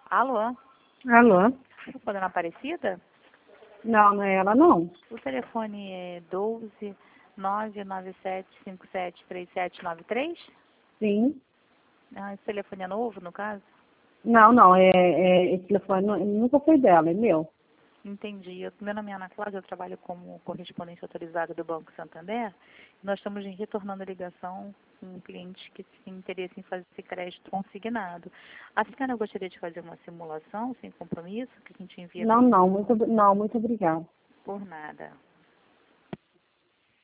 Alô? Alô? Sou Dona Aparecida? Não, não é ela não. O telefone é 12 997573793? Sim. Ah, esse telefone é novo, no caso? Não, esse telefone nunca foi dela, é meu. Entendi. Meu nome é Ana Cláudia, eu trabalho como correspondente autorizada do Banco Santander. Nós estamos retornando a ligação com um cliente que tem interesse em fazer esse crédito consignado. A senhora gostaria de fazer uma simulação sem compromisso, que a gente envia Não, muito obrigada. por nada.